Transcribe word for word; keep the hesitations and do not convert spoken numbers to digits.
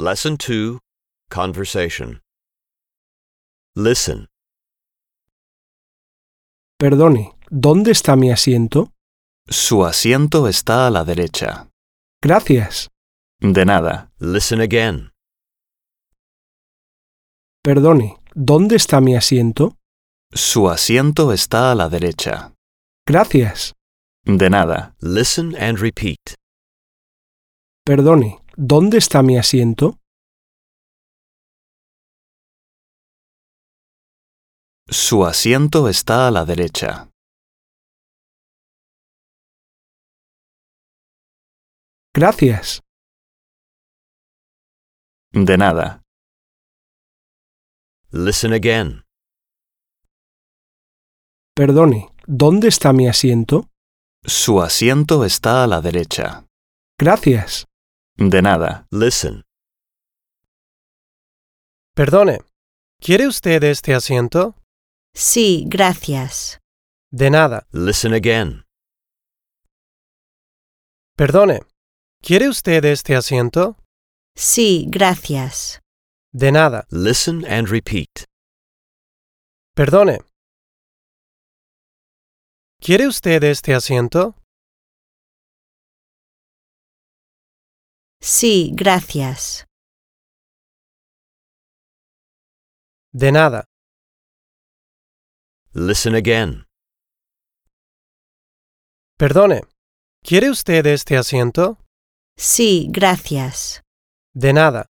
Lesson two, Conversation. Listen. Perdone, ¿dónde está mi asiento? Su asiento está a la derecha. Gracias. De nada. Listen again. Perdone, ¿dónde está mi asiento? Su asiento está a la derecha. Gracias. De nada. Listen and repeat. Perdone, ¿dónde está mi asiento? Su asiento está a la derecha. Gracias. De nada. Listen again. Perdone, ¿dónde está mi asiento? Su asiento está a la derecha. Gracias. De nada. Listen. Perdone, ¿quiere usted este asiento? Sí, gracias. De nada. Listen again. Perdone, ¿quiere usted este asiento? Sí, gracias. De nada. Listen and repeat. Perdone. ¿Quiere usted este asiento? Sí, gracias. De nada. Listen again. Perdone, ¿quiere usted este asiento? Sí, gracias. De nada.